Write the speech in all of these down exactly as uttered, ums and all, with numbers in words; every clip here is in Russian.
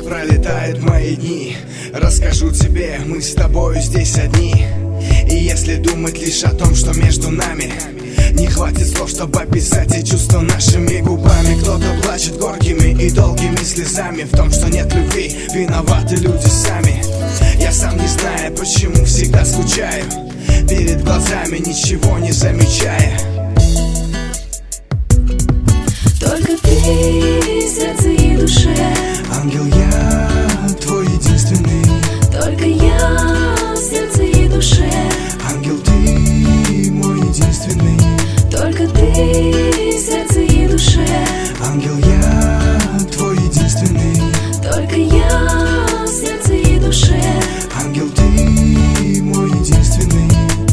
пролетают мои дни. Расскажу тебе, мы с тобою здесь одни. И если думать лишь о том, что между нами, не хватит слов, чтобы описать эти чувства нашими губами. Кто-то плачет горькими и долгими слезами. В том, что нет любви, виноваты люди сами. Я сам не знаю, почему всегда скучаю, перед глазами ничего не замечая. Только ты в сердце и душе. Ангел, я твой единственный. Только я в сердце и душе. Ангел, ты мой единственный. Только ты в сердце и душе. Ангел, я твой единственный. Только я в сердце и душе. Ангел, ты мой единственный.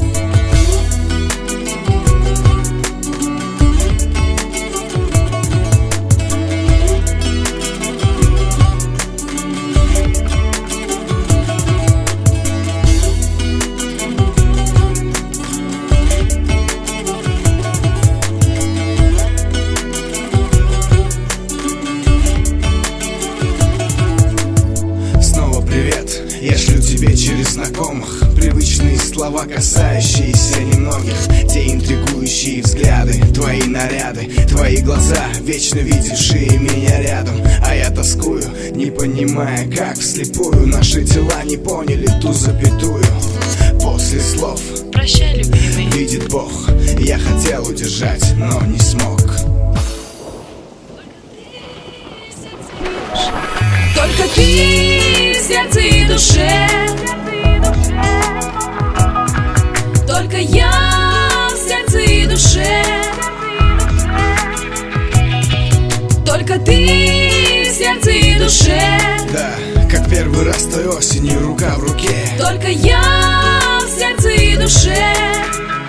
Я шлю тебе через знакомых привычные слова, касающиеся немногих. Те интригующие взгляды, твои наряды, твои глаза, вечно видевшие меня рядом. А я тоскую, не понимая, как вслепую наши тела не поняли ту запятую. После слов «Прощай, любимый», видит Бог, я хотел удержать, но не смог. Только ты в сердце и душе. Только я в сердце и душе. Только ты в сердце и душе. Да, как первый раз той осенью, рука в руке. Только я в сердце и душе.